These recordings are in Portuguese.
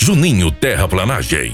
Juninho Terraplanagem,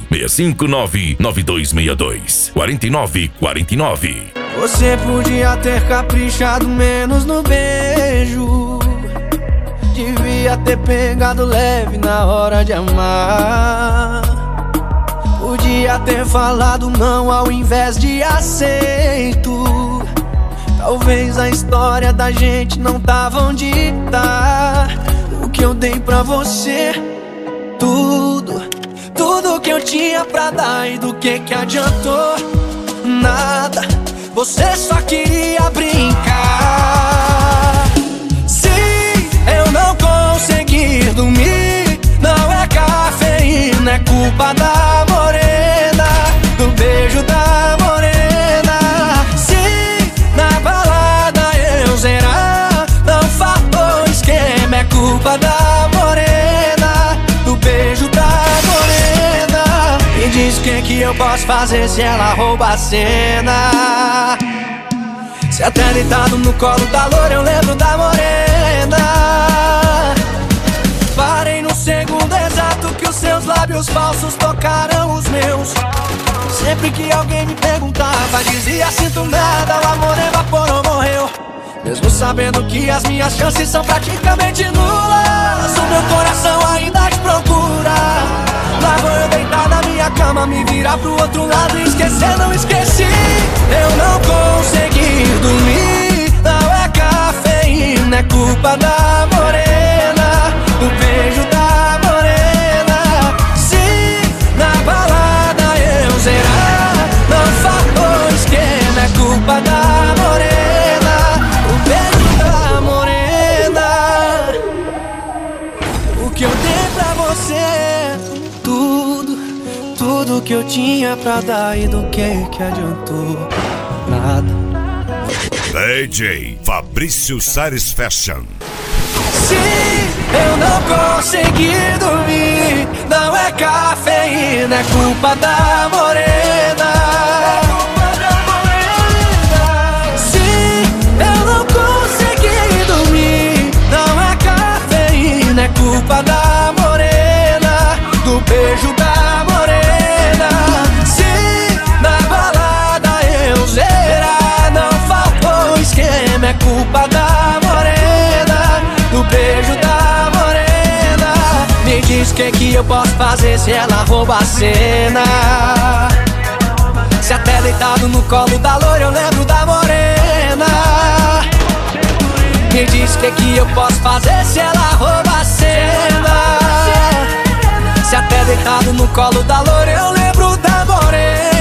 659-9262-4949. Você podia ter caprichado menos no beijo, devia ter pegado leve na hora de amar. Podia ter falado não ao invés de aceito. Talvez a história da gente não tava onde tá. O que eu dei pra você, tudo que eu tinha pra dar, e do que adiantou? Nada, você só queria brincar. Se eu não conseguir dormir, não é cafeína, é culpa da morena, do beijo da morena. Se na balada eu zerar, não faltou esquema, é culpa da morena, do beijo da morena. Me diz o que eu posso fazer se ela rouba a cena. Se até deitado no colo da loura eu lembro da morena. Parei no segundo exato que os seus lábios falsos tocaram os meus. Sempre que alguém me perguntava, dizia sinto nada, o amor evaporou, morreu. Mesmo sabendo que as minhas chances são praticamente nulas, o meu coração ainda te procura. Lá vou eu deitar na minha cama, me virar pro outro lado e esquecer, não esqueci. Eu não consegui dormir, não é cafeína, é culpa da morena, do beijo da morena. Se na balada eu zerar, não faltou esquema, é culpa da morena, o beijo da morena. O que eu dei pra você, tudo que eu tinha pra dar, e do que adiantou? Nada. DJ Fabrício Sares Fashion. Se eu não conseguir dormir, não é cafeína, é culpa da morena. Se eu não conseguir dormir, não é cafeína, é culpa da morena, do beijo da morena. Se na balada eu zerar, não faltou esquema, é culpa da morena, do beijo da morena. Me diz o que eu posso fazer se ela rouba a cena. Se até deitado no colo da loura eu lembro da morena. Me diz o que eu posso fazer se ela rouba a cena. Se até deitado no colo da loura eu lembro da morena.